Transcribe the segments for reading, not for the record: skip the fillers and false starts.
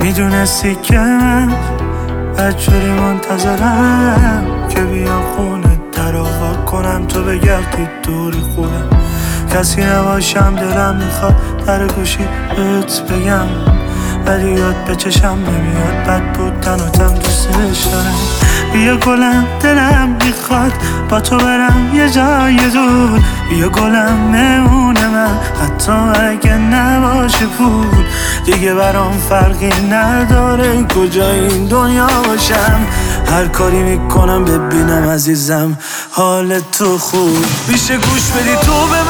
میدونستی که من بجوری منتظرم که بیام خونه در آوا کنم تو بگردی دوری خونم. کسی نباشم دلم میخواد در گوشی بهت بگم، ولی یاد به چشم نمیاد بد بودن و تم دوستش دارم. بیا گلم دلم میخواد با تو برم یه جای دور، بیا گلم مهمون من حتی اگه نباشه پول. دیگه برام فرقی نداره کجا این دنیا باشم، هر کاری میکنم ببینم عزیزم حال تو خوب. میشه گوش بدی تو به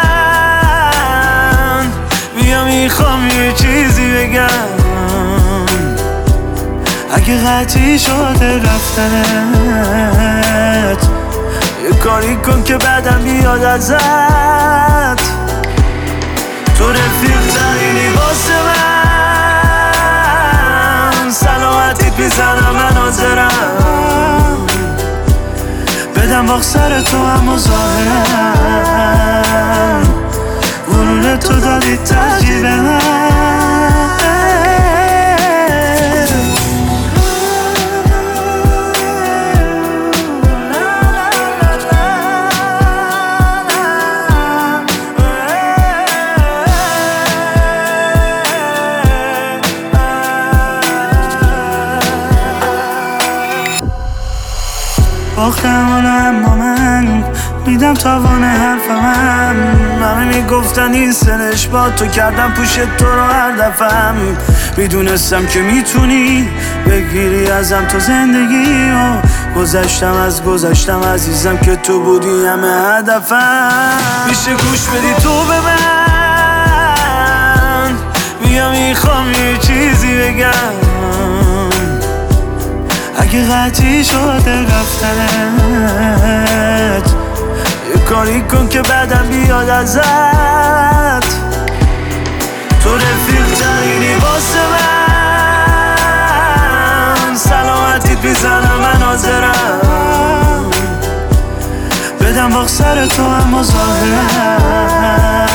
من، بیا میخوام یه چیزی بگم. اگه قطعی شده رفتنت یه کاری کن که بعدم بیاد ازت. تو رفیق ترینی واسه من، سلامتیت میزنم من حاضرم بدم باخت سر تو، اما ظاهرم غرور تو دادی ترجیح به من. باختم اما من میدم تاوان حرفم. همه میگفتن این سنش با تو کردم پوشت تو رو هر دفعم. میدونستم که میتونی بگیری ازم تو زندگی و گذشتم عزیزم که تو بودی همه هدفم. میشه گوش بدی تو به من، بیا میخوام یه چیزی بگم. اگه قطعی شده رفتنت یه کاری کن که بعدم بیاد ازت. تو رفیق ترینی واسه من، سلامتیت میزنم من حاضرم بدم باخت سر تو، اما ظاهرم